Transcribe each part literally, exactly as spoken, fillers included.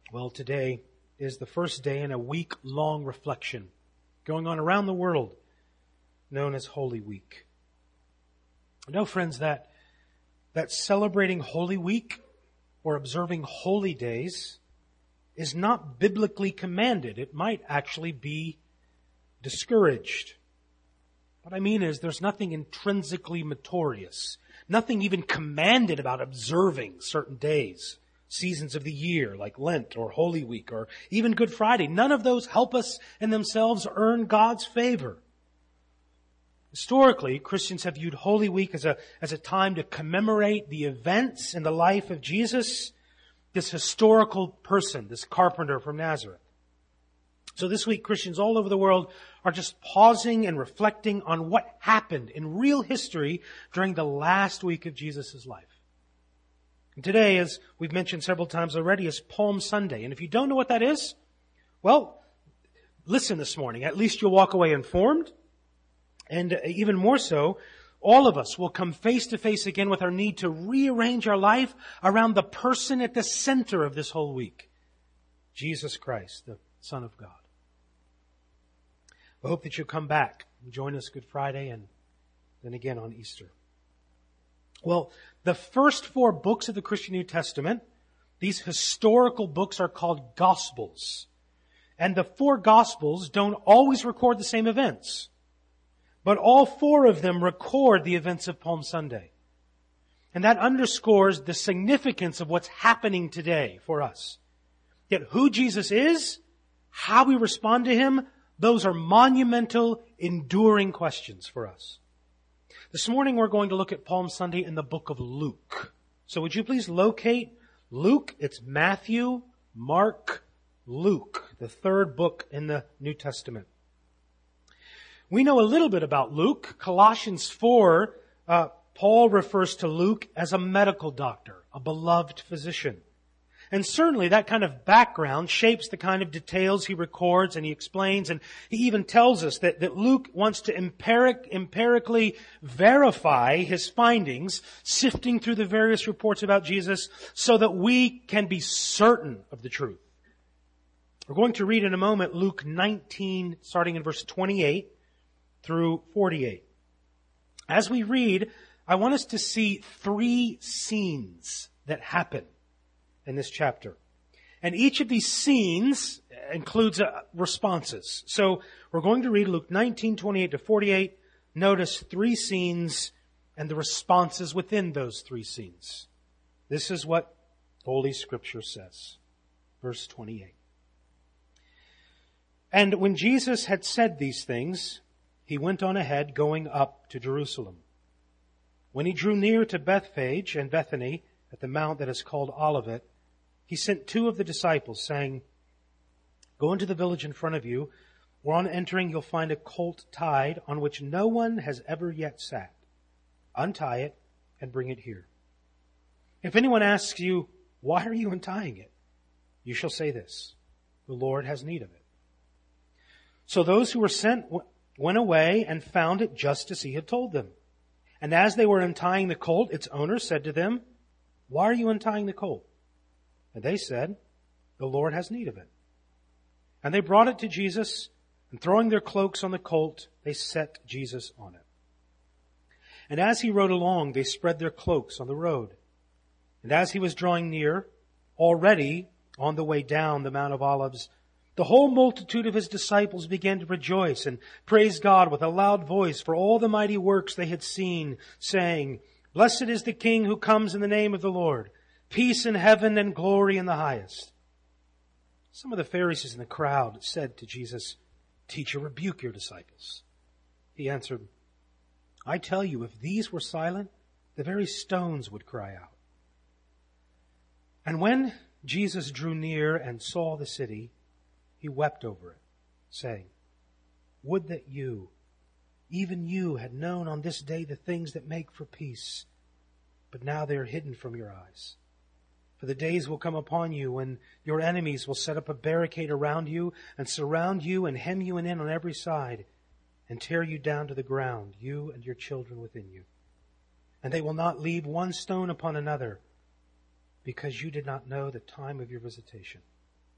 Well, today is the first day in a week-long reflection going on around the world known as Holy Week. You know, friends, that, that celebrating Holy Week or observing holy days is not biblically commanded. It might actually be discouraged. What I mean is there's nothing intrinsically meritorious, nothing even commanded about observing certain days, seasons of the year like Lent or Holy Week or even Good Friday. None of those help us in themselves earn God's favor. Historically, Christians have viewed Holy Week as a, as a time to commemorate the events in the life of Jesus, this historical person, this carpenter from Nazareth. So this week, Christians all over the world are just pausing and reflecting on what happened in real history during the last week of Jesus' life. And today, as we've mentioned several times already, is Palm Sunday. And if you don't know what that is, well, listen this morning. At least you'll walk away informed. And even more so, all of us will come face to face again with our need to rearrange our life around the person at the center of this whole week, Jesus Christ, the Son of God. I hope that you'll come back and join us Good Friday and then again on Easter. Well, the first four books of the Christian New Testament, these historical books are called Gospels. And the four Gospels don't always record the same events. But all four of them record the events of Palm Sunday. And that underscores the significance of what's happening today for us. Yet who Jesus is, how we respond to Him, those are monumental, enduring questions for us. This morning we're going to look at Palm Sunday in the book of Luke. So would you please locate Luke? It's Matthew, Mark, Luke, the third book in the New Testament. We know a little bit about Luke. Colossians four, uh, Paul refers to Luke as a medical doctor, a beloved physician. And certainly that kind of background shapes the kind of details he records and he explains. And he even tells us that, that Luke wants to empiric, empirically verify his findings, sifting through the various reports about Jesus so that we can be certain of the truth. We're going to read in a moment Luke nineteen, starting in verse twenty-eight through forty-eight. As we read, I want us to see three scenes that happen in this chapter. And each of these scenes includes uh, responses. So we're going to read Luke nineteen, twenty-eight to forty-eight. Notice three scenes and the responses within those three scenes. This is what Holy Scripture says. Verse twenty-eight. And when Jesus had said these things, He went on ahead, going up to Jerusalem. When He drew near to Bethphage and Bethany, at the mount that is called Olivet, He sent two of the disciples, saying, Go into the village in front of you, where on entering you'll find a colt tied, on which no one has ever yet sat. Untie it and bring it here. If anyone asks you, Why are you untying it? You shall say this, The Lord has need of it. So those who were sent went away and found it just as He had told them. And as they were untying the colt, its owner said to them, Why are you untying the colt? And they said, The Lord has need of it. And they brought it to Jesus, and throwing their cloaks on the colt, they set Jesus on it. And as He rode along, they spread their cloaks on the road. And as He was drawing near, already on the way down the Mount of Olives, the whole multitude of His disciples began to rejoice and praise God with a loud voice for all the mighty works they had seen, saying, Blessed is the King who comes in the name of the Lord. Peace in heaven and glory in the highest. Some of the Pharisees in the crowd said to Jesus, Teacher, rebuke your disciples. He answered, I tell you, if these were silent, the very stones would cry out. And when Jesus drew near and saw the city, He wept over it, saying, Would that you, even you, had known on this day the things that make for peace, but now they are hidden from your eyes. For the days will come upon you when your enemies will set up a barricade around you and surround you and hem you in on every side and tear you down to the ground, you and your children within you. And they will not leave one stone upon another, because you did not know the time of your visitation.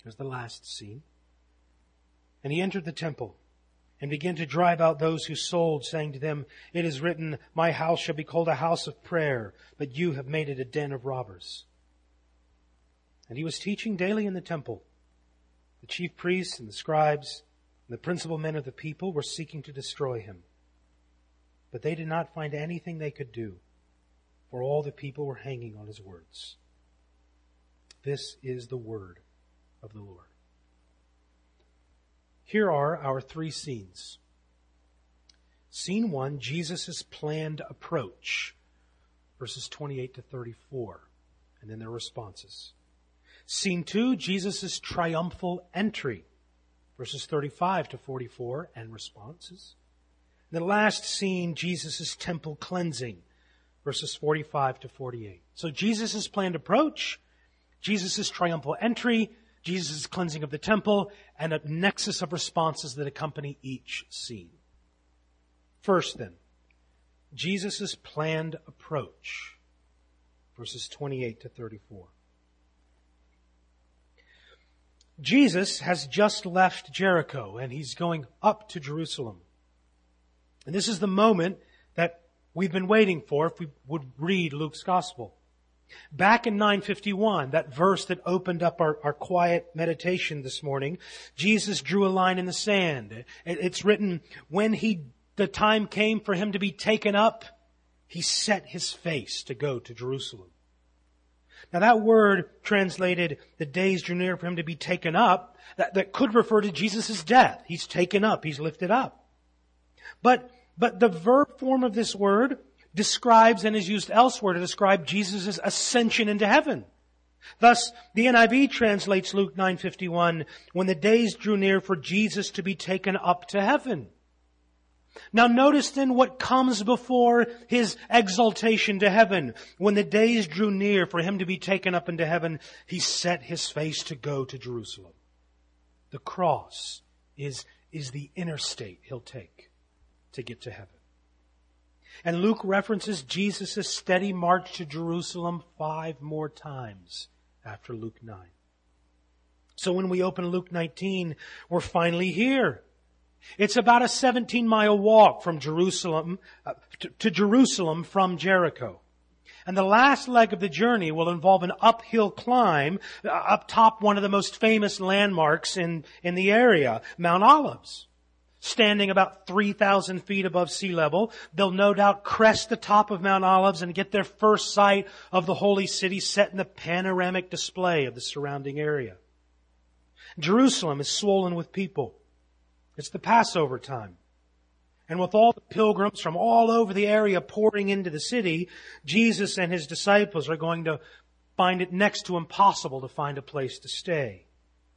Here's the last scene. And he entered the temple and began to drive out those who sold, saying to them, "It is written, my house shall be called a house of prayer, but you have made it a den of robbers." And he was teaching daily in the temple. The chief priests and the scribes and the principal men of the people were seeking to destroy him. But they did not find anything they could do, for all the people were hanging on his words. This is the word of the Lord. Here are our three scenes. Scene one, Jesus' planned approach, verses twenty-eight to thirty-four, and then their responses. Scene two, Jesus' triumphal entry, verses thirty-five to forty-four, and responses. And the last scene, Jesus' temple cleansing, verses forty-five to forty-eight. So Jesus' planned approach, Jesus' triumphal entry, Jesus' cleansing of the temple, and a nexus of responses that accompany each scene. First then, Jesus' planned approach, verses twenty-eight to thirty-four. Jesus has just left Jericho and he's going up to Jerusalem. And this is the moment that we've been waiting for if we would read Luke's gospel. Back in nine fifty-one, that verse that opened up our, our quiet meditation this morning, Jesus drew a line in the sand. It's written, when he, the time came for him to be taken up, he set his face to go to Jerusalem. Now that word translated, the days drew near for him to be taken up, that, that could refer to Jesus' death. He's taken up, he's lifted up. But, but the verb form of this word describes and is used elsewhere to describe Jesus' ascension into heaven. Thus, the N I V translates Luke nine fifty-one, when the days drew near for Jesus to be taken up to heaven. Now notice then what comes before his exaltation to heaven. When the days drew near for him to be taken up into heaven, he set his face to go to Jerusalem. The cross is, is the interstate he'll take to get to heaven. And Luke references Jesus' steady march to Jerusalem five more times after Luke nine. So when we open Luke nineteen, we're finally here. It's about a seventeen mile walk from Jerusalem uh, to, to Jerusalem from Jericho. And the last leg of the journey will involve an uphill climb uh, up top one of the most famous landmarks in, in the area, Mount Olives. Standing about three thousand feet above sea level, they'll no doubt crest the top of Mount Olives and get their first sight of the holy city set in the panoramic display of the surrounding area. Jerusalem is swollen with people. It's the Passover time. And with all the pilgrims from all over the area pouring into the city, Jesus and his disciples are going to find it next to impossible to find a place to stay.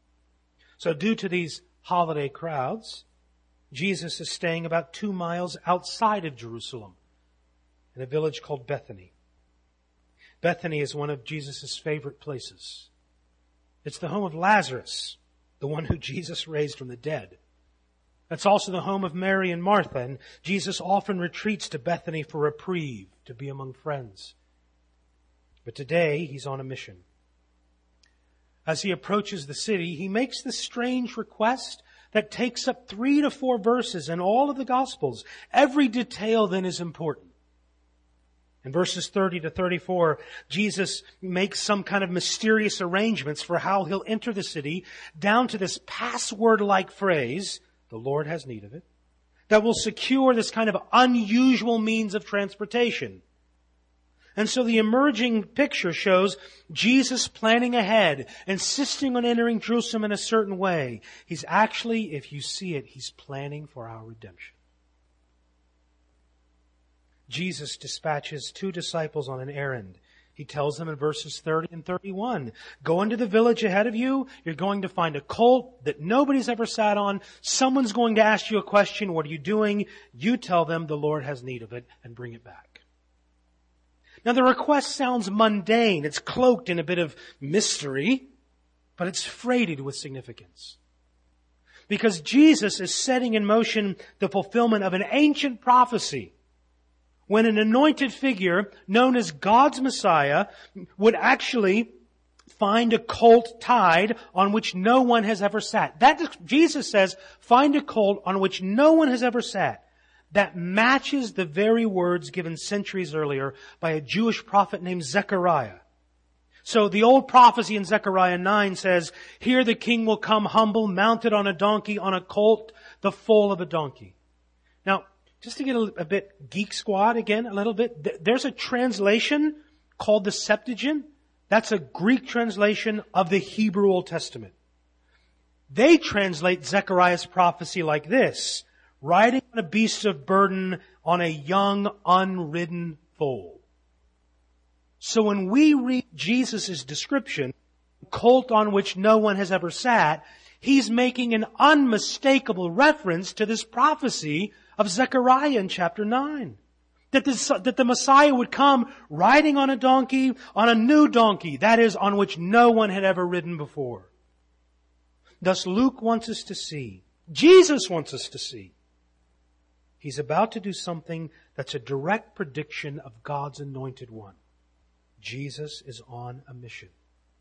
So due to these holiday crowds, Jesus is staying about two miles outside of Jerusalem in a village called Bethany. Bethany is one of Jesus' favorite places. It's the home of Lazarus, the one who Jesus raised from the dead. It's also the home of Mary and Martha, and Jesus often retreats to Bethany for reprieve, to be among friends. But today, he's on a mission. As he approaches the city, he makes this strange request that takes up three to four verses in all of the Gospels. Every detail then is important. In verses thirty to thirty-four, Jesus makes some kind of mysterious arrangements for how he'll enter the city, down to this password-like phrase, "The Lord has need of it," that will secure this kind of unusual means of transportation. And so the emerging picture shows Jesus planning ahead, insisting on entering Jerusalem in a certain way. He's actually, if you see it, he's planning for our redemption. Jesus dispatches two disciples on an errand. He tells them in verses thirty and thirty-one, go into the village ahead of you. You're going to find a colt that nobody's ever sat on. Someone's going to ask you a question. What are you doing? You tell them the Lord has need of it and bring it back. Now the request sounds mundane. It's cloaked in a bit of mystery, but it's freighted with significance. Because Jesus is setting in motion the fulfillment of an ancient prophecy, when an anointed figure known as God's Messiah would actually find a colt tied on which no one has ever sat. That, Jesus says, find a colt on which no one has ever sat. That matches the very words given centuries earlier by a Jewish prophet named Zechariah. So the old prophecy in Zechariah nine says, here the king will come humble, mounted on a donkey, on a colt, the foal of a donkey. Now, just to get a, a bit geek squad again, a little bit, th- there's a translation called the Septuagint. That's a Greek translation of the Hebrew Old Testament. They translate Zechariah's prophecy like this: riding on a beast of burden on a young, unridden foal. So when we read Jesus' description, colt on which no one has ever sat, he's making an unmistakable reference to this prophecy of Zechariah in chapter nine. That the, that the Messiah would come riding on a donkey, on a new donkey, that is, on which no one had ever ridden before. Thus Luke wants us to see, Jesus wants us to see, he's about to do something that's a direct prediction of God's anointed one. Jesus is on a mission.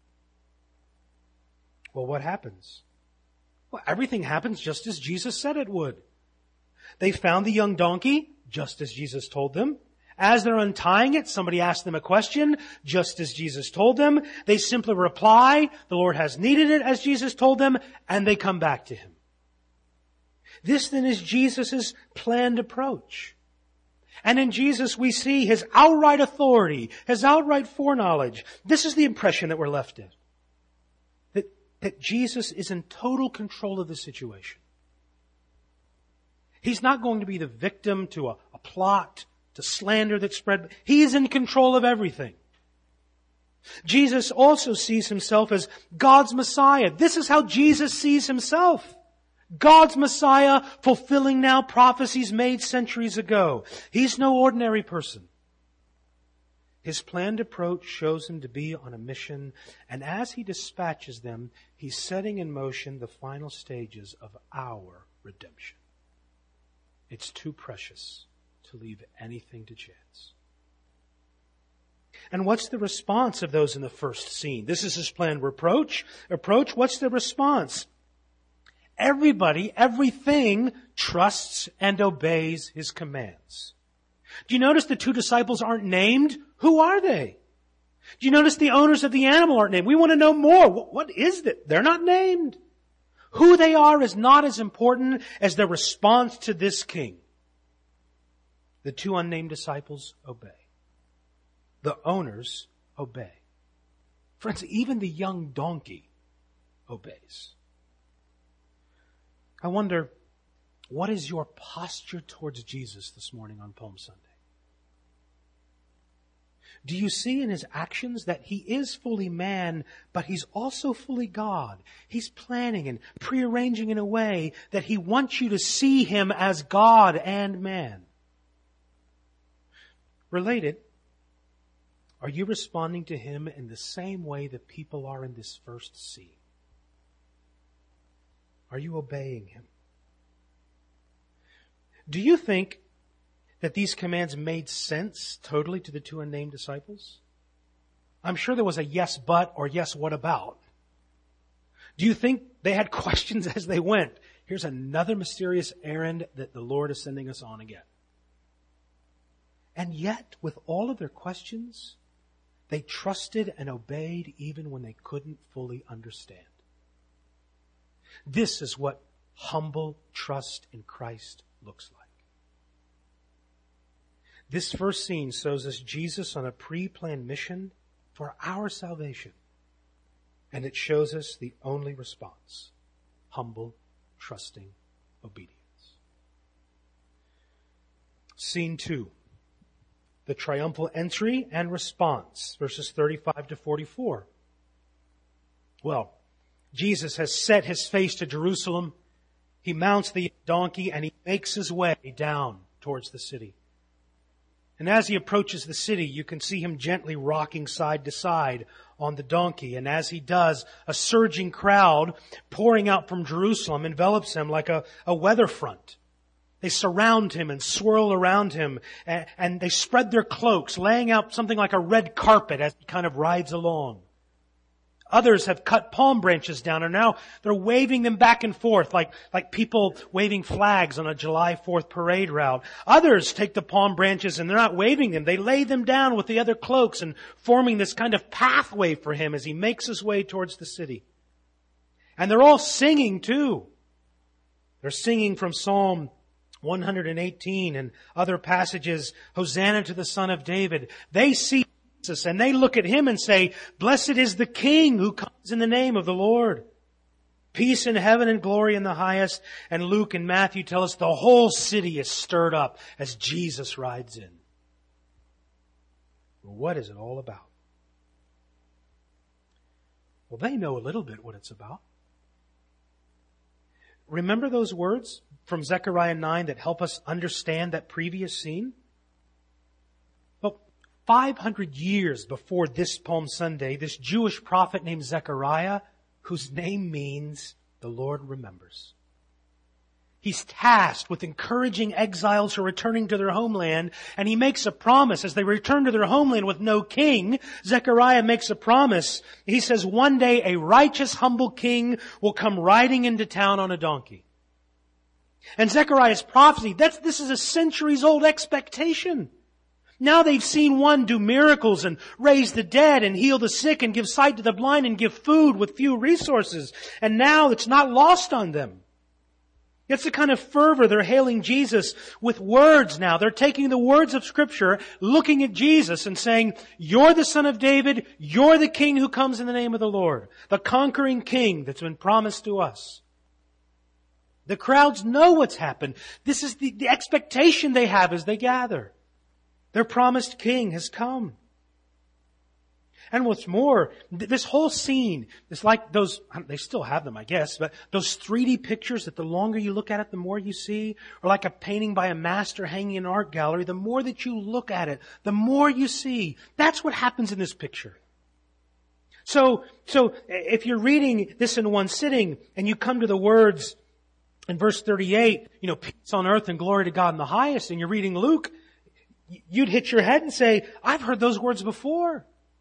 Well, what happens? Well, everything happens just as Jesus said it would. They found the young donkey, just as Jesus told them. As they're untying it, somebody asked them a question, just as Jesus told them. They simply reply, the Lord has needed it, as Jesus told them, and they come back to Him. This then is Jesus' planned approach. And in Jesus we see His outright authority, His outright foreknowledge. This is the impression that we're left in. That, that Jesus is in total control of the situation. He's not going to be the victim to a, a plot, to slander that's spread. He is in control of everything. Jesus also sees Himself as God's Messiah. This is how Jesus sees Himself. God's Messiah, fulfilling now prophecies made centuries ago. He's no ordinary person. His planned approach shows Him to be on a mission, and as He dispatches them, He's setting in motion the final stages of our redemption. It's too precious to leave anything to chance. And what's the response of those in the first scene? This is His planned approach. Approach. What's the response? Everybody, everything trusts and obeys His commands. Do you notice the two disciples aren't named? Who are they? Do you notice the owners of the animal aren't named? We want to know more. What is it? They're not named. Who they are is not as important as their response to this king. The two unnamed disciples obey. The owners obey. Friends, even the young donkey obeys. I wonder, what is your posture towards Jesus this morning on Palm Sunday? Do you see in His actions that He is fully man, but He's also fully God? He's planning and prearranging in a way that He wants you to see Him as God and man. Related, are you responding to Him in the same way that people are in this first scene? Are you obeying Him? Do you think that these commands made sense totally to the two unnamed disciples? I'm sure there was a yes but or yes what about. Do you think they had questions as they went? Here's another mysterious errand that the Lord is sending us on again. And yet, with all of their questions, they trusted and obeyed even when they couldn't fully understand. This is what humble trust in Christ looks like. This first scene shows us Jesus on a pre-planned mission for our salvation. And it shows us the only response: humble, trusting obedience. Scene two. The triumphal entry and response, verses thirty-five to forty-four. Well, Jesus has set His face to Jerusalem. He mounts the donkey and He makes His way down towards the city. And as He approaches the city, you can see Him gently rocking side to side on the donkey. And as He does, a surging crowd pouring out from Jerusalem envelops Him like a, a weather front. They surround Him and swirl around Him, and, and they spread their cloaks, laying out something like a red carpet as He kind of rides along. Others have cut palm branches down and now they're waving them back and forth like, like people waving flags on a July fourth parade route. Others take the palm branches and they're not waving them. They lay them down with the other cloaks and forming this kind of pathway for him as he makes his way towards the city. And they're all singing too. They're singing from Psalm one hundred eighteen and other passages, Hosanna to the Son of David. They see Jesus and they look at him and say, blessed is the King who comes in the name of the Lord. Peace in heaven and glory in the highest. And Luke and Matthew tell us the whole city is stirred up as Jesus rides in. Well, what is it all about? Well, they know a little bit what it's about. Remember those words from Zechariah nine that help us understand that previous scene? Well, five hundred years before this Palm Sunday, this Jewish prophet named Zechariah, whose name means the Lord remembers. He's tasked with encouraging exiles who are returning to their homeland, and he makes a promise as they return to their homeland with no king. Zechariah makes a promise. He says, one day a righteous, humble king will come riding into town on a donkey. And Zechariah's prophecy, that's, this is a centuries old expectation. Now they've seen one do miracles and raise the dead and heal the sick and give sight to the blind and give food with few resources. And now it's not lost on them. It's the kind of fervor they're hailing Jesus with words now. They're taking the words of Scripture, looking at Jesus and saying, you're the Son of David, you're the King who comes in the name of the Lord, the conquering King that's been promised to us. The crowds know what's happened. This is the, the expectation they have as they gather. Their promised King has come. And what's more, this whole scene is like those, they still have them, I guess, but those three D pictures that the longer you look at it, the more you see, or like a painting by a master hanging in an art gallery, the more that you look at it, the more you see. That's what happens in this picture. So, so if you're reading this in one sitting and you come to the words in verse thirty-eight, you know, peace on earth and glory to God in the highest, and you're reading Luke, you'd hit your head and say, I've heard those words before.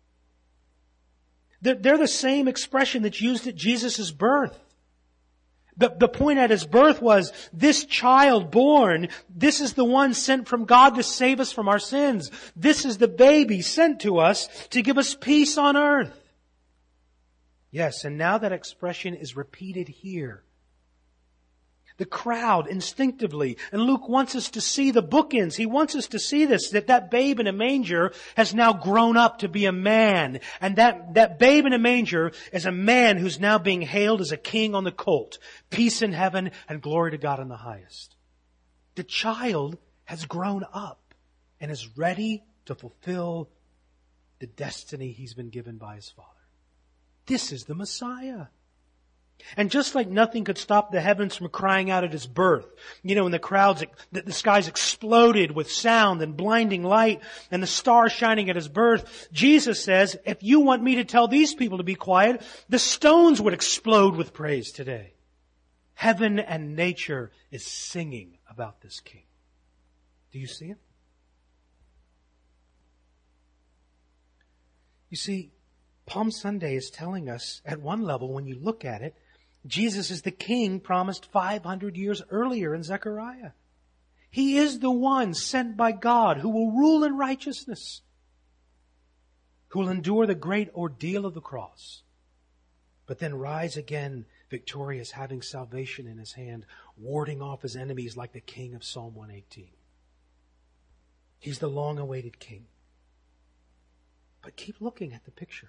They're the same expression that's used at Jesus' birth. The, the point at His birth was, this child born, this is the one sent from God to save us from our sins. This is the baby sent to us to give us peace on earth. Yes, and now that expression is repeated here. The crowd instinctively, and Luke wants us to see the bookends. He wants us to see this, that that babe in a manger has now grown up to be a man. And that, that babe in a manger is a man who's now being hailed as a king on the colt. Peace in heaven and glory to God in the highest. The child has grown up and is ready to fulfill the destiny he's been given by his Father. This is the Messiah. And just like nothing could stop the heavens from crying out at His birth, you know, when the crowds, the, the skies exploded with sound and blinding light and the stars shining at His birth, Jesus says, if you want me to tell these people to be quiet, the stones would explode with praise today. Heaven and nature is singing about this King. Do you see it? You see, Palm Sunday is telling us, at one level, when you look at it, Jesus is the King promised five hundred years earlier in Zechariah. He is the one sent by God who will rule in righteousness, who will endure the great ordeal of the cross, but then rise again victorious, having salvation in His hand, warding off His enemies like the King of Psalm one eighteen. He's the long-awaited King. But keep looking at the picture.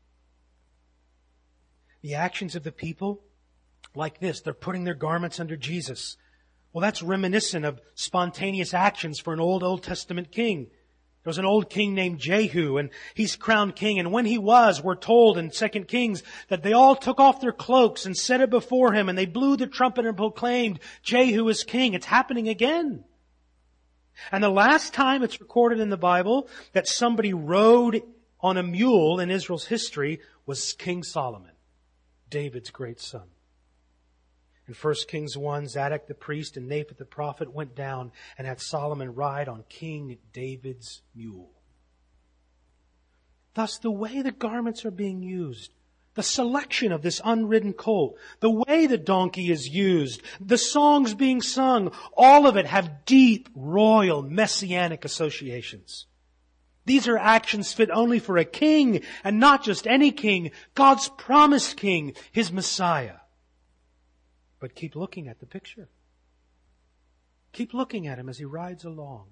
The actions of the people, like this, they're putting their garments under Jesus. Well, that's reminiscent of spontaneous actions for an old, Old Testament king. There was an old king named Jehu, and he's crowned king. And when he was, we're told in Second Kings that they all took off their cloaks and set it before him, and they blew the trumpet and proclaimed, Jehu is king. It's happening again. And the last time it's recorded in the Bible that somebody rode on a mule in Israel's history was King Solomon, David's great son. In First Kings one, Zadok the priest and Nathan the prophet went down and had Solomon ride on King David's mule. Thus, the way the garments are being used The selection of this unridden colt, the way the donkey is used, the songs being sung, all of it have deep, royal, messianic associations. These are actions fit only for a king, and not just any king, God's promised king, His Messiah. But keep looking at the picture. Keep looking at Him as He rides along.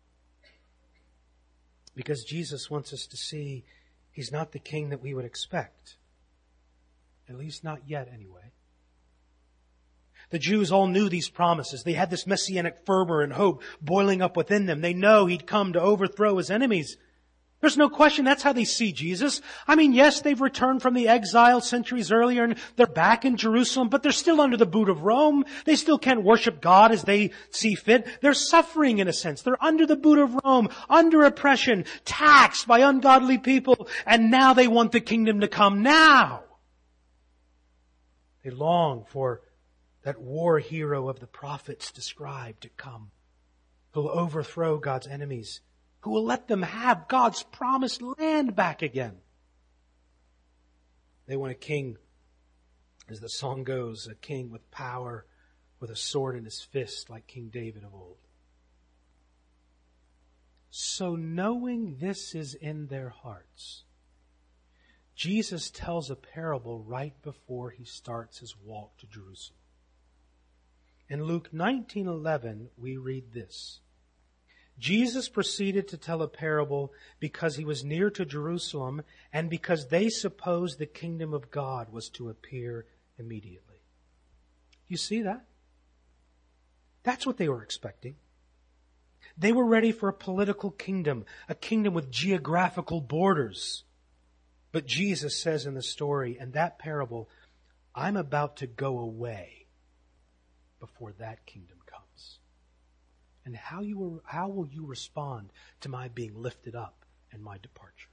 Because Jesus wants us to see He's not the king that we would expect. At least not yet, anyway. The Jews all knew these promises. They had this messianic fervor and hope boiling up within them. They know He'd come to overthrow His enemies. There's no question that's how they see Jesus. I mean, yes, they've returned from the exile centuries earlier and they're back in Jerusalem, but they're still under the boot of Rome. They still can't worship God as they see fit. They're suffering in a sense. They're under the boot of Rome, under oppression, taxed by ungodly people, and now they want the kingdom to come now. They long for that war hero of the prophets described to come, who will overthrow God's enemies, who will let them have God's promised land back again. They want a king, as the song goes, a king with power, with a sword in his fist, like King David of old. So knowing this is in their hearts, Jesus tells a parable right before He starts His walk to Jerusalem. In Luke nineteen eleven, we read this. Jesus proceeded to tell a parable because He was near to Jerusalem and because they supposed the kingdom of God was to appear immediately. You see that? That's what they were expecting. They were ready for a political kingdom, a kingdom with geographical borders. But Jesus says in the story, in that parable, I'm about to go away before that kingdom comes. And how you will, how will you respond to my being lifted up and my departure?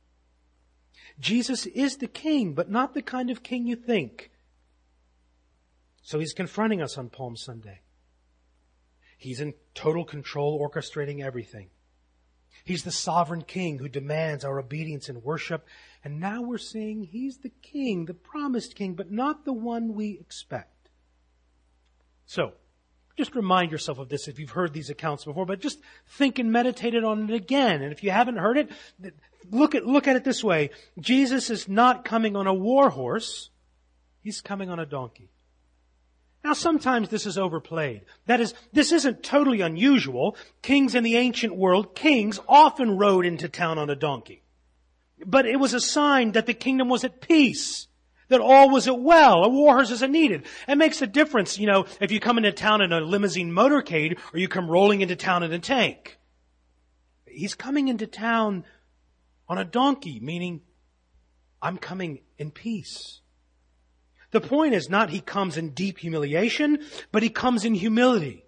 Jesus is the king, but not the kind of king you think. So He's confronting us on Palm Sunday. He's in total control, orchestrating everything. He's the sovereign king who demands our obedience and worship. And now we're seeing He's the king, the promised king, but not the one we expect. So, just remind yourself of this if you've heard these accounts before, but just think and meditate on it again. And if you haven't heard it, look at, look at it this way. Jesus is not coming on a war horse. He's coming on a donkey. Now, sometimes this is overplayed. That is, this isn't totally unusual. Kings in the ancient world, kings often rode into town on a donkey. But it was a sign that the kingdom was at peace, that all was at well. A war horse isn't needed. It makes a difference, you know, if you come into town in a limousine motorcade or you come rolling into town in a tank. He's coming into town on a donkey, meaning I'm coming in peace. The point is not He comes in deep humiliation, but He comes in humility.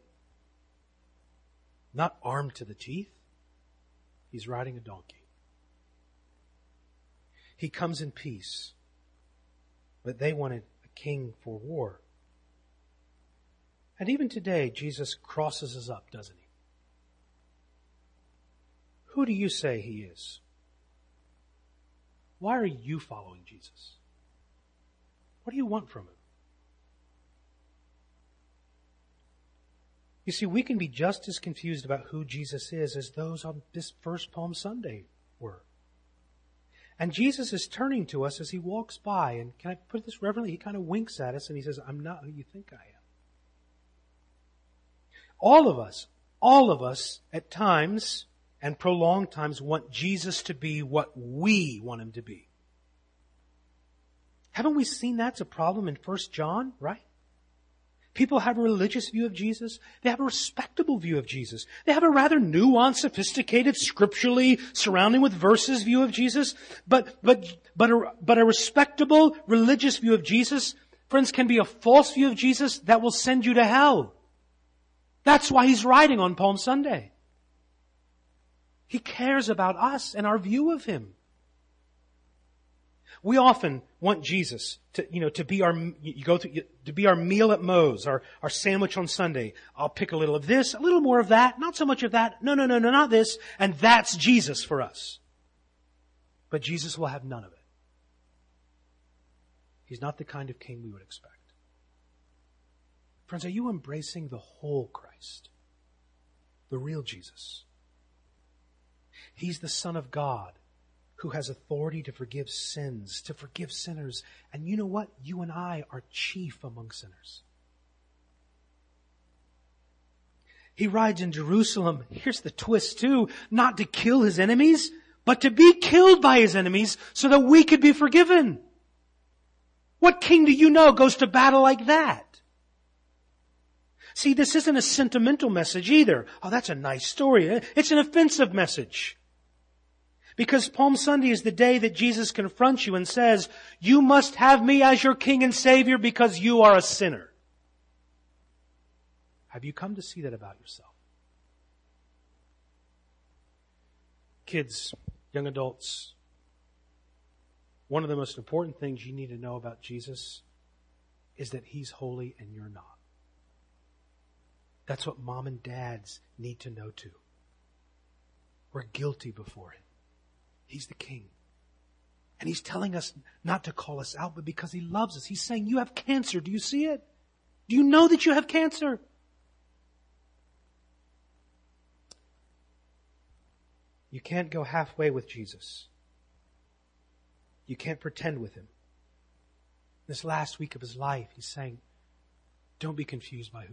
Not armed to the teeth. He's riding a donkey. He comes in peace. But they wanted a king for war. And even today, Jesus crosses us up, doesn't He? Who do you say He is? Why are you following Jesus? What do you want from Him? You see, we can be just as confused about who Jesus is as those on this first Palm Sunday were. And Jesus is turning to us as He walks by, and can I put this reverently? He kind of winks at us and He says, I'm not who you think I am. All of us, all of us at times and prolonged times want Jesus to be what we want Him to be. Haven't we seen that's a problem in First John, right? People have a religious view of Jesus. They have a respectable view of Jesus. They have a rather nuanced, sophisticated, scripturally surrounding with verses view of Jesus. But, but, but a, but a respectable religious view of Jesus, friends, can be a false view of Jesus that will send you to hell. That's why He's riding on Palm Sunday. He cares about us and our view of Him. We often want Jesus to, you know, to be our, you go through, to be our meal at Moe's, our, our sandwich on Sunday. I'll pick a little of this, a little more of that, not so much of that. No, no, no, no, not this. And that's Jesus for us. But Jesus will have none of it. He's not the kind of king we would expect. Friends, are you embracing the whole Christ? The real Jesus? He's the Son of God who has authority to forgive sins, to forgive sinners. And you know what? You and I are chief among sinners. He rides in Jerusalem, here's the twist too, not to kill his enemies, but to be killed by his enemies so that we could be forgiven. What king do you know goes to battle like that? See, this isn't a sentimental message either. Oh, that's a nice story. It's an offensive message. Because Palm Sunday is the day that Jesus confronts you and says, you must have me as your King and Savior because you are a sinner. Have you come to see that about yourself? Kids, young adults, one of the most important things you need to know about Jesus is that He's holy and you're not. That's what mom and dads need to know too. We're guilty before Him. He's the King. And He's telling us not to call us out, but because He loves us. He's saying, you have cancer. Do you see it? Do you know that you have cancer? You can't go halfway with Jesus. You can't pretend with Him. This last week of His life, He's saying, don't be confused by who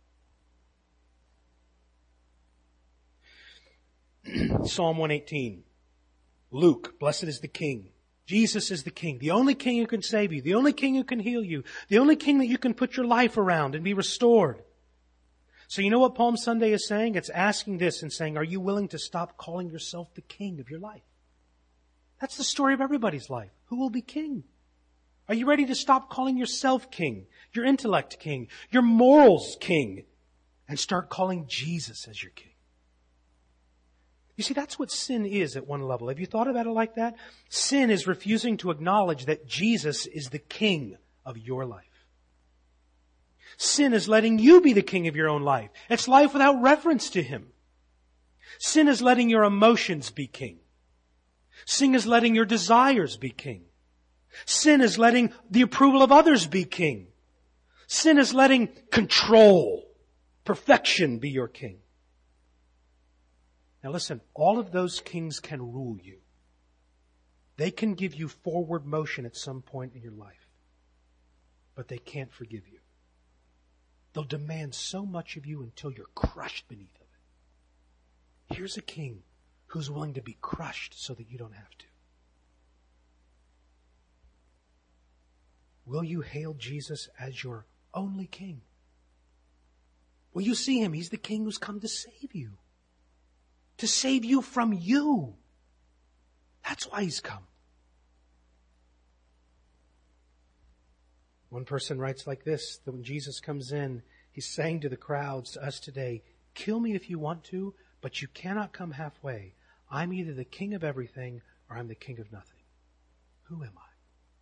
I am. Psalm one eighteen. Luke, blessed is the King. Jesus is the King. The only King who can save you. The only King who can heal you. The only King that you can put your life around and be restored. So you know what Palm Sunday is saying? It's asking this and saying, are you willing to stop calling yourself the king of your life? That's the story of everybody's life. Who will be king? Are you ready to stop calling yourself king, your intellect king, your morals king, and start calling Jesus as your king? You see, that's what sin is at one level. Have you thought about it like that? Sin is refusing to acknowledge that Jesus is the king of your life. Sin is letting you be the king of your own life. It's life without reference to Him. Sin is letting your emotions be king. Sin is letting your desires be king. Sin is letting the approval of others be king. Sin is letting control, perfection be your king. Now listen, all of those kings can rule you. They can give you forward motion at some point in your life. But they can't forgive you. They'll demand so much of you until you're crushed beneath of it. Here's a king who's willing to be crushed so that you don't have to. Will you hail Jesus as your only king? Will you see Him? He's the King who's come to save you. To save you from you. That's why He's come. One person writes like this, that when Jesus comes in, He's saying to the crowds, to us today, kill me if you want to, but you cannot come halfway. I'm either the king of everything or I'm the king of nothing. Who am I?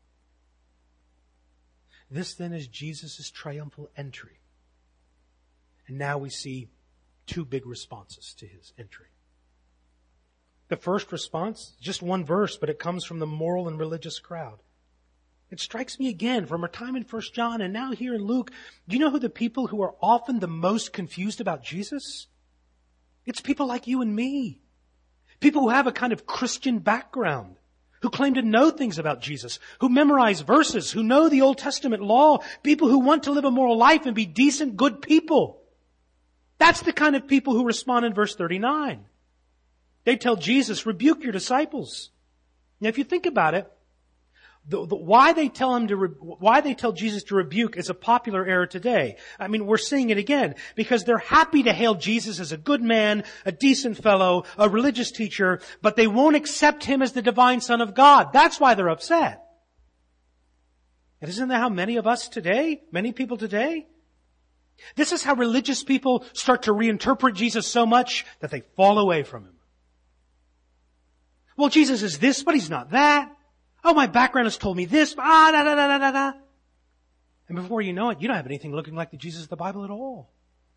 This then is Jesus' triumphal entry. And now we see two big responses to His entry. The first response, just one verse, but it comes from the moral and religious crowd. It strikes me again from our time in First John and now here in Luke. Do you know who the people who are often the most confused about Jesus? It's people like you and me. People who have a kind of Christian background, who claim to know things about Jesus, who memorize verses, who know the Old Testament law, people who want to live a moral life and be decent, good people. That's the kind of people who respond in verse thirty-nine. They tell Jesus, rebuke your disciples. Now if you think about it, The, the, why they tell him to, re, why they tell Jesus to rebuke is a popular error today. I mean, we're seeing it again because they're happy to hail Jesus as a good man, a decent fellow, a religious teacher, but they won't accept Him as the divine Son of God. That's why they're upset. And isn't that how many of us today, many people today? This is how religious people start to reinterpret Jesus so much that they fall away from Him. Well, Jesus is this, but He's not that. Oh, my background has told me this. Ah, da, da, da, da, da, da. And before you know it, you don't have anything looking like the Jesus of the Bible at all.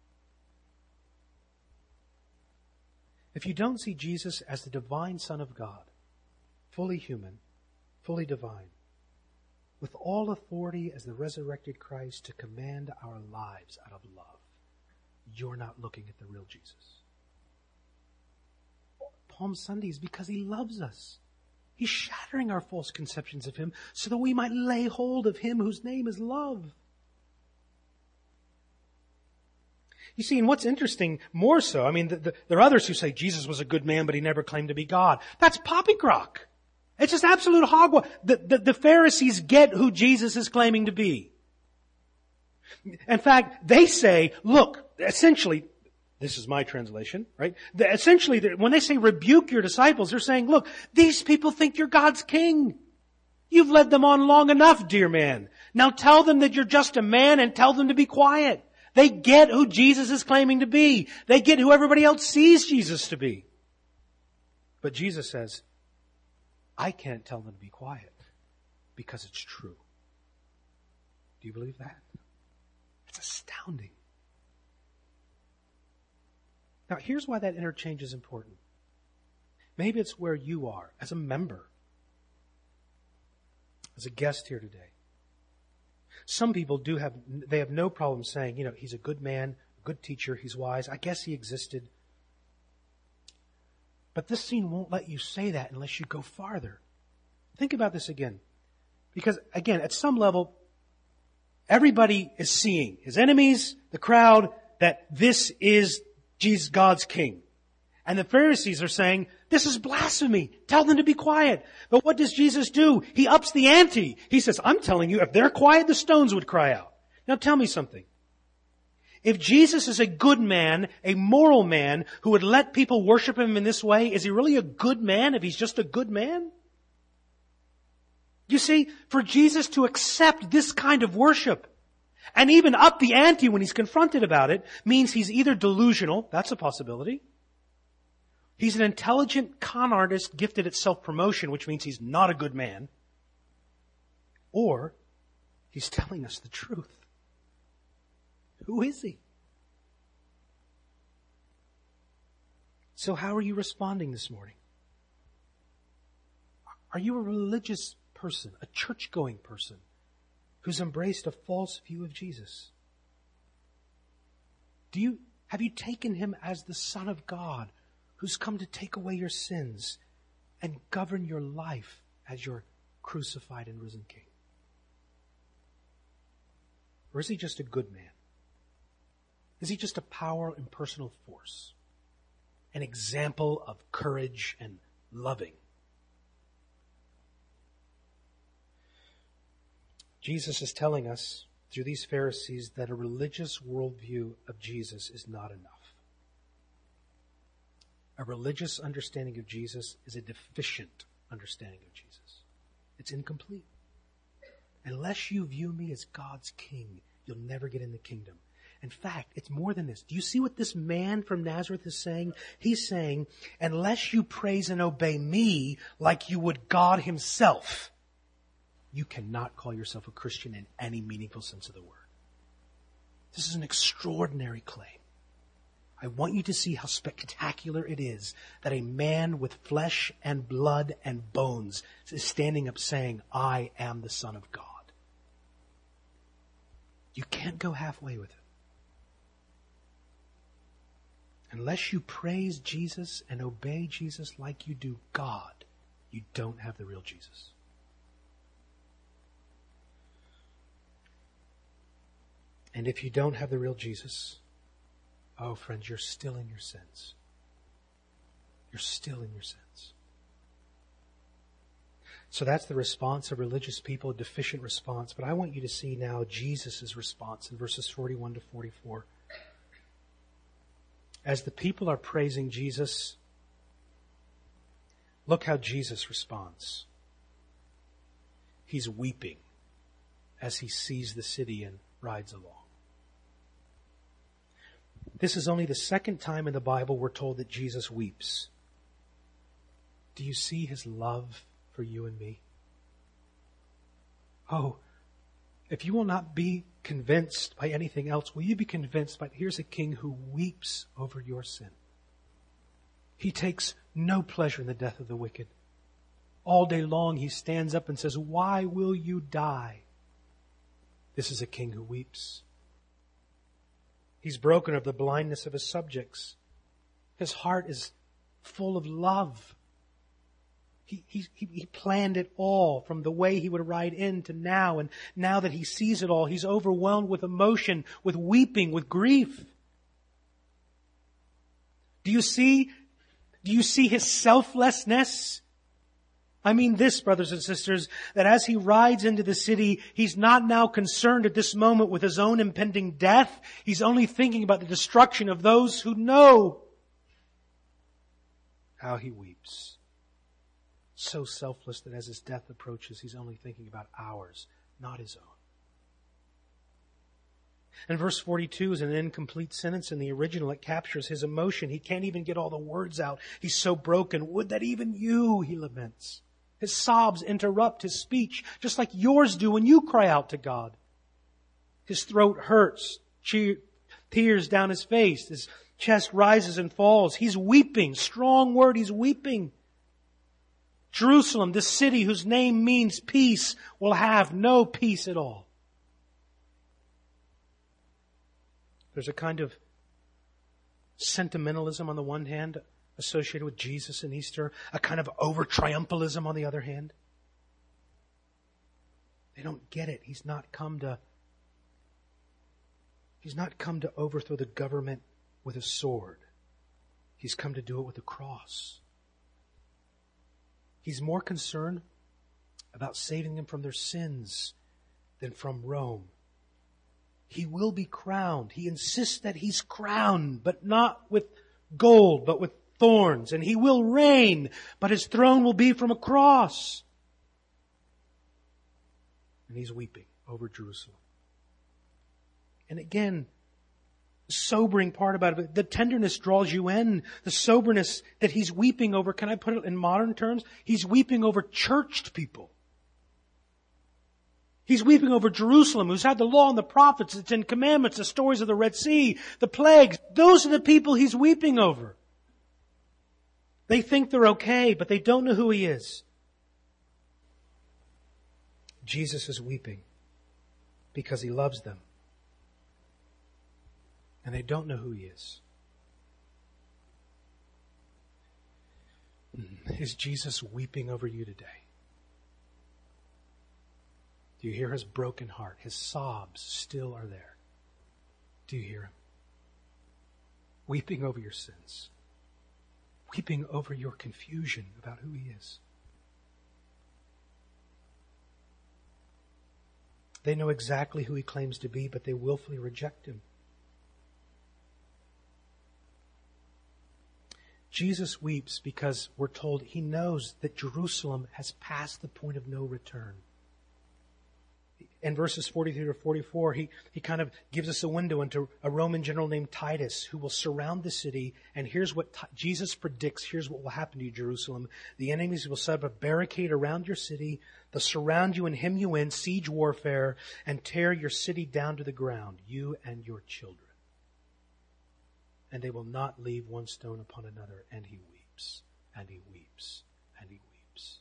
If you don't see Jesus as the divine Son of God, fully human, fully divine, with all authority as the resurrected Christ to command our lives out of love, you're not looking at the real Jesus. Palm Sunday is because He loves us. He's shattering our false conceptions of Him so that we might lay hold of Him whose name is love. You see, and what's interesting more so, I mean, the, the, there are others who say Jesus was a good man, but He never claimed to be God. That's poppycrock. It's just absolute hogwash. The, the, the Pharisees get who Jesus is claiming to be. In fact, they say, look, essentially, this is my translation, right? The, essentially, when they say rebuke your disciples, they're saying, look, these people think you're God's king. You've led them on long enough, dear man. Now tell them that you're just a man and tell them to be quiet. They get who Jesus is claiming to be. They get who everybody else sees Jesus to be. But Jesus says, I can't tell them to be quiet because it's true. Do you believe that? It's astounding. Now, here's why that interchange is important. Maybe it's where you are as a member, as a guest here today. Some people do have, they have no problem saying, you know, he's a good man, a good teacher, he's wise. I guess he existed. But this scene won't let you say that unless you go farther. Think about this again. Because, again, at some level, everybody is seeing, his enemies, the crowd, that this is Jesus, God's king. And the Pharisees are saying, this is blasphemy. Tell them to be quiet. But what does Jesus do? He ups the ante. He says, I'm telling you, if they're quiet, the stones would cry out. Now tell me something. If Jesus is a good man, a moral man, who would let people worship Him in this way, is He really a good man if He's just a good man? You see, for Jesus to accept this kind of worship, and even up the ante when He's confronted about it, means He's either delusional, that's a possibility. He's an intelligent con artist gifted at self-promotion, which means he's not a good man. Or He's telling us the truth. Who is He? So how are you responding this morning? Are you a religious person, a church-going person, who's embraced a false view of Jesus? Do you, have you taken Him as the Son of God, who's come to take away your sins and govern your life as your crucified and risen King? Or is He just a good man? Is He just a power and personal force? An example of courage and loving? Jesus is telling us through these Pharisees that a religious worldview of Jesus is not enough. A religious understanding of Jesus is a deficient understanding of Jesus. It's incomplete. Unless you view me as God's king, you'll never get in the kingdom. In fact, it's more than this. Do you see what this man from Nazareth is saying? He's saying, unless you praise and obey me like you would God Himself, you cannot call yourself a Christian in any meaningful sense of the word. This is an extraordinary claim. I want you to see how spectacular it is that a man with flesh and blood and bones is standing up saying, I am the Son of God. You can't go halfway with it. Unless you praise Jesus and obey Jesus like you do God, you don't have the real Jesus. And if you don't have the real Jesus, oh, friends, you're still in your sins. You're still in your sins. So that's the response of religious people, a deficient response. But I want you to see now Jesus' response in verses forty-one to forty-four. As the people are praising Jesus, look how Jesus responds. He's weeping as He sees the city and rides along. This is only the second time in the Bible we're told that Jesus weeps. Do you see His love for you and me? Oh, if you will not be convinced by anything else, will you be convinced by, here's a king who weeps over your sin. He takes no pleasure in the death of the wicked. all day long he stands up and says, "Why will you die?" This is a king who weeps. He's broken of the blindness of his subjects. His heart is full of love. He, he, he planned it all from the way he would ride in to now. And now that he sees it all, he's overwhelmed with emotion, with weeping, with grief. Do you see, do you see his selflessness? I mean this, brothers and sisters, that as he rides into the city, he's not now concerned at this moment with his own impending death. He's only thinking about the destruction of those who know. How he weeps. So selfless that as his death approaches, he's only thinking about ours, not his own. And verse forty-two is an incomplete sentence. In the original, it captures his emotion. He can't even get all the words out. He's so broken. Would that even you, he laments. His sobs interrupt his speech, just like yours do when you cry out to God. His throat hurts, tears down his face. His chest rises and falls. He's weeping. Strong word, he's weeping. Jerusalem, this city whose name means peace, will have no peace at all. There's a kind of sentimentalism on the one hand associated with Jesus and Easter, a kind of over-triumphalism on the other hand. They don't get it. He's not come to He's not come to overthrow the government with a sword. He's come to do it with a cross. He's more concerned about saving them from their sins than from Rome. He will be crowned. He insists that he's crowned, but not with gold, but with thorns. And he will reign, but his throne will be from a cross. And he's weeping over Jerusalem. And again, the sobering part about it, the tenderness draws you in. The soberness that he's weeping over, can I put it in modern terms? He's weeping over churched people. He's weeping over Jerusalem, who's had the law and the prophets, the Ten Commandments, the stories of the Red Sea, the plagues. Those are the people he's weeping over. They think they're okay, but they don't know who he is. Jesus is weeping because he loves them. And they don't know who he is. Is Jesus weeping over you today? Do you hear his broken heart? His sobs still are there. Do you hear him? Weeping over your sins. Weeping over your confusion about who he is. They know exactly who he claims to be, but they willfully reject him. Jesus weeps because we're told he knows that Jerusalem has passed the point of no return. In verses forty-three to forty-four, he, he kind of gives us a window into a Roman general named Titus who will surround the city. And here's what T- Jesus predicts. Here's what will happen to you, Jerusalem. The enemies will set up a barricade around your city. They'll surround you and hem you in, siege warfare, and tear your city down to the ground, you and your children. And they will not leave one stone upon another. And he weeps, and he weeps, and he weeps.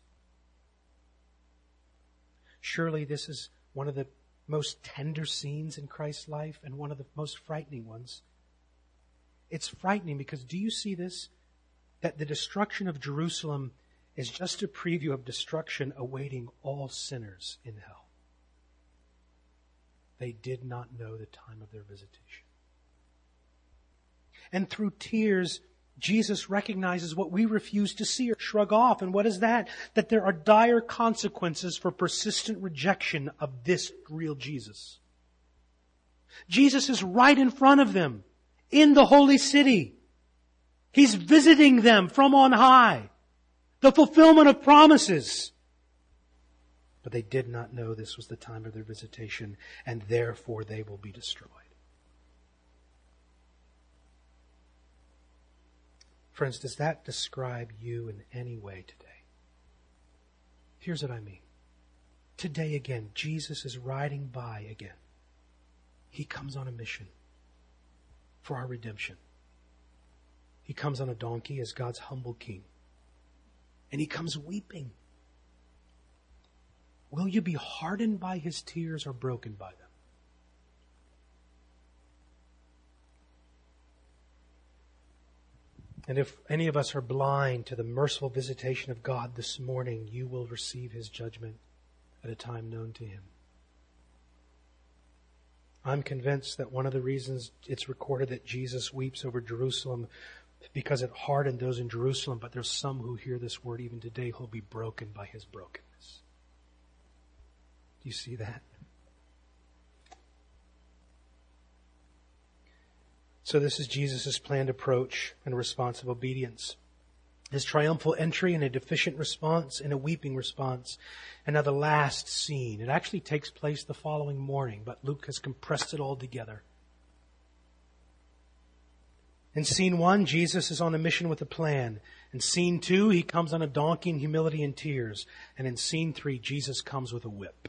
Surely this is one of the most tender scenes in Christ's life and one of the most frightening ones. It's frightening because do you see this? That the destruction of Jerusalem is just a preview of destruction awaiting all sinners in hell. They did not know the time of their visitation. And through tears, Jesus recognizes what we refuse to see or shrug off. And what is that? That there are dire consequences for persistent rejection of this real Jesus. Jesus is right in front of them in the holy city. He's visiting them from on high. The fulfillment of promises. But they did not know this was the time of their visitation, and therefore they will be destroyed. Friends, does that describe you in any way today? Here's what I mean. Today again, Jesus is riding by again. He comes on a mission for our redemption. He comes on a donkey as God's humble king. And he comes weeping will you be hardened by his tears or broken by them? And if any of us are blind to the merciful visitation of God this morning, you will receive his judgment at a time known to him. I'm convinced that one of the reasons it's recorded that Jesus weeps over Jerusalem because it hardened those in Jerusalem, but there's some who hear this word even today who'll be broken by his brokenness. Do you see that? So this is Jesus' planned approach and responsive obedience. His triumphal entry and a deficient response and a weeping response. And now the last scene. It actually takes place the following morning, but Luke has compressed it all together. In scene one, Jesus is on a mission with a plan. In scene two, he comes on a donkey in humility and tears. And in scene three, Jesus comes with a whip.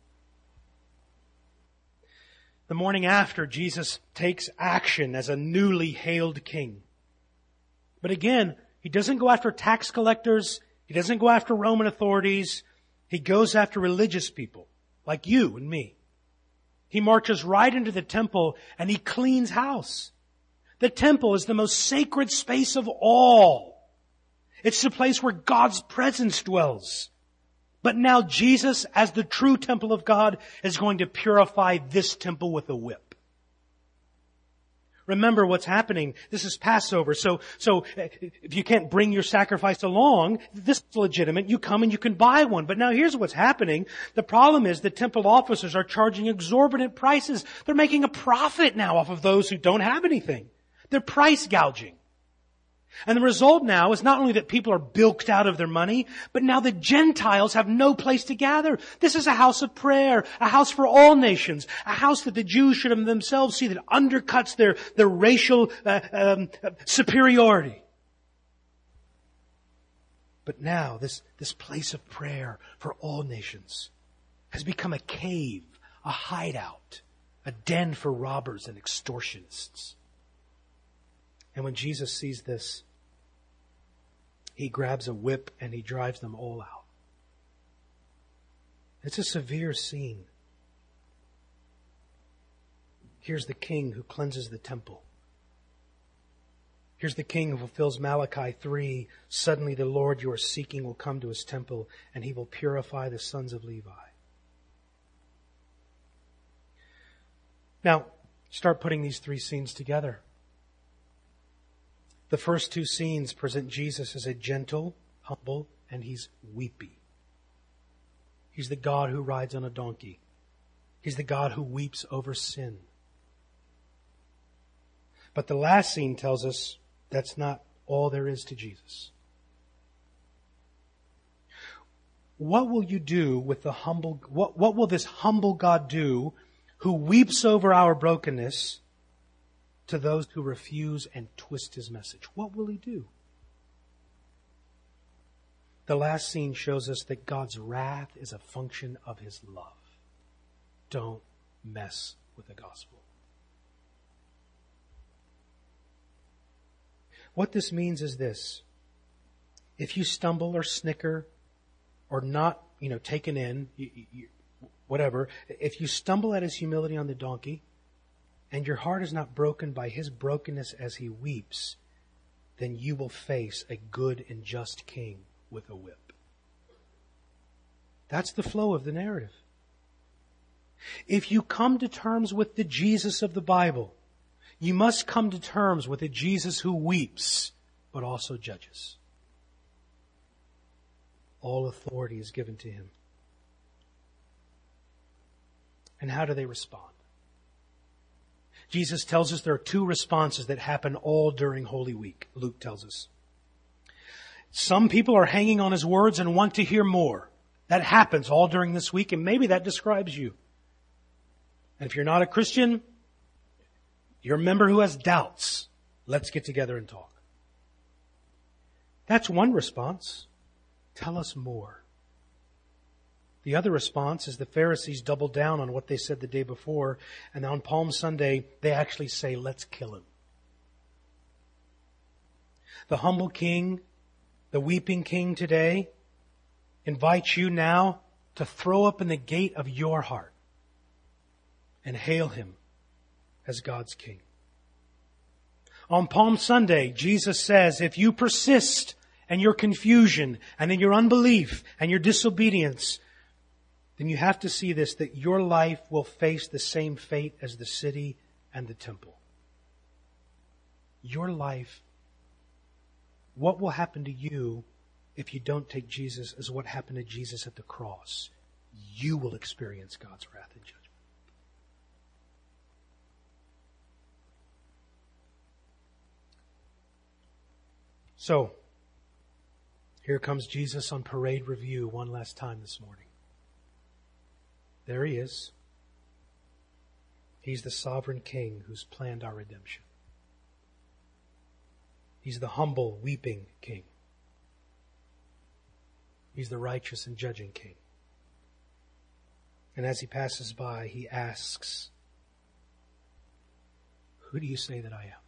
The morning after, Jesus takes action as a newly hailed king. But again, he doesn't go after tax collectors. He doesn't go after Roman authorities. He goes after religious people like you and me. He marches right into the temple and he cleans house. The temple is the most sacred space of all. It's the place where God's presence dwells. But now Jesus, as the true temple of God, is going to purify this temple with a whip. Remember what's happening. This is Passover. So, so if you can't bring your sacrifice along, this is legitimate. You come and you can buy one. But now here's what's happening. The problem is the temple officers are charging exorbitant prices. They're making a profit now off of those who don't have anything. They're price gouging. And the result now is not only that people are bilked out of their money, but now the Gentiles have no place to gather. This is a house of prayer, a house for all nations, a house that the Jews should themselves see that undercuts their, their racial uh, um, superiority. But now this, this place of prayer for all nations has become a cave, a hideout, a den for robbers and extortionists. And when Jesus sees this, he grabs a whip and he drives them all out. It's a severe scene. Here's the king who cleanses the temple. Here's the king who fulfills Malachi three. Suddenly the Lord you are seeking will come to his temple and he will purify the sons of Levi. Now, start putting these three scenes together. The first two scenes present Jesus as a gentle, humble, and he's weepy. He's the God who rides on a donkey. He's the God who weeps over sin. But the last scene tells us that's not all there is to Jesus. What will you do with the humble, what, what will this humble God do who weeps over our brokenness to those who refuse and twist his message? What will he do? The last scene shows us that God's wrath is a function of his love. Don't mess with the gospel. What this means is this. If you stumble or snicker or not, you know, taken in, you, you, whatever, if you stumble at his humility on the donkey, and your heart is not broken by his brokenness as he weeps, then you will face a good and just king with a whip. That's the flow of the narrative. If you come to terms with the Jesus of the Bible, you must come to terms with a Jesus who weeps, but also judges. All authority is given to him. And how do they respond? Jesus tells us there are two responses that happen all during Holy Week, Luke tells us. Some people are hanging on his words and want to hear more. That happens all during this week, and maybe that describes you. And if you're not a Christian, you're a member who has doubts. Let's get together and talk. That's one response. Tell us more. The other response is the Pharisees double down on what they said the day before, and on Palm Sunday, they actually say, let's kill him. The humble king, the weeping king today, invites you now to throw up in the gate of your heart and hail Him as God's King. On Palm Sunday, Jesus says, if you persist in your confusion and in your unbelief and your disobedience, then you have to see this, that your life will face the same fate as the city and the temple. Your life, what will happen to you if you don't take Jesus is what happened to Jesus at the cross. You will experience God's wrath and judgment. So, here comes Jesus on parade review one last time this morning. There He is. He's the sovereign King who's planned our redemption. He's the humble, weeping King. He's the righteous and judging King. And as He passes by, He asks, who do you say that I am?